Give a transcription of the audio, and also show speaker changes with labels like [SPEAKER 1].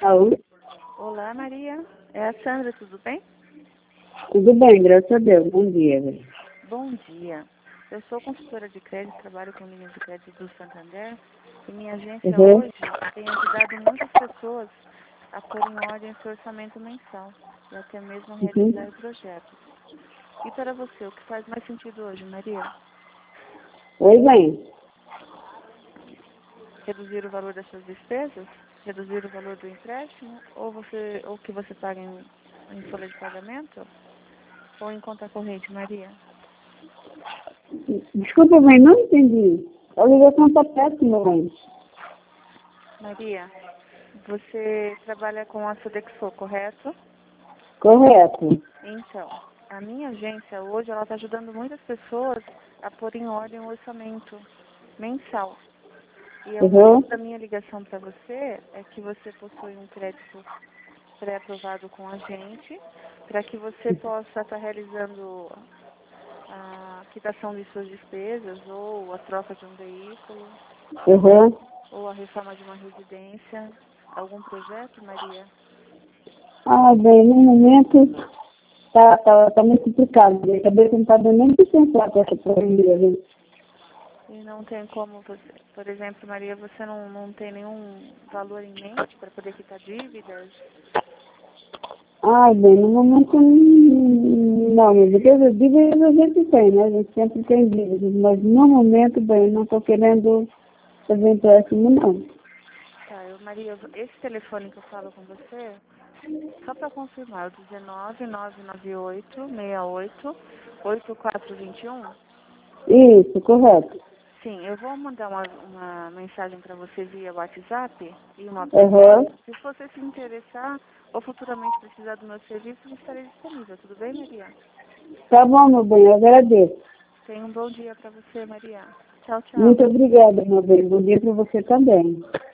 [SPEAKER 1] Alô?
[SPEAKER 2] Olá, Maria. É a Sandra, tudo bem?
[SPEAKER 1] Tudo bem, graças a Deus. Bom dia, velho.
[SPEAKER 2] Bom dia. Eu sou consultora de crédito, trabalho com linhas de crédito do Santander e minha agência hoje tem ajudado muitas pessoas a pôr em ordem seu orçamento mensal e até mesmo a realizar projetos. E para você, o que faz mais sentido hoje, Maria?
[SPEAKER 1] Oi, bem.
[SPEAKER 2] Reduzir o valor das suas despesas? Reduzir o valor do empréstimo? Ou que você paga em folha de pagamento? Ou em conta corrente, Maria?
[SPEAKER 1] Desculpa, bem, não entendi. A ligação está péssima, bem.
[SPEAKER 2] Maria, você trabalha com a Sodexo, correto?
[SPEAKER 1] Correto.
[SPEAKER 2] Então, a minha agência hoje ela está ajudando muitas pessoas a pôr em ordem o orçamento mensal. E o motivo da minha ligação para você é que você possui um crédito pré-aprovado com a gente, para que você possa estar realizando a quitação de suas despesas, ou a troca de um veículo, ou a reforma de uma residência. Algum projeto, Maria?
[SPEAKER 1] Ah, bem, no momento tá muito complicado. Minha cabeça não está dando nem para pensar com essa pandemia, viu?
[SPEAKER 2] E não tem como você, por exemplo, Maria, você não tem nenhum valor em mente para poder quitar dívidas?
[SPEAKER 1] Ai, bem, no momento não, mas dívidas a gente tem, né? A gente sempre tem dívidas, mas no momento, bem, não estou querendo fazer empréstimo, não.
[SPEAKER 2] Tá, Maria, esse telefone que eu falo com você, só para confirmar, o 19998688421?
[SPEAKER 1] Isso, correto.
[SPEAKER 2] Sim, eu vou mandar uma mensagem para você via WhatsApp e uma Se você se interessar ou futuramente precisar do meu serviço, eu estarei disponível. Tudo bem, Maria?
[SPEAKER 1] Tá bom, meu bem, eu agradeço.
[SPEAKER 2] Tenha um bom dia para você, Maria. Tchau, tchau.
[SPEAKER 1] Muito obrigada, meu bem. Bom dia para você também.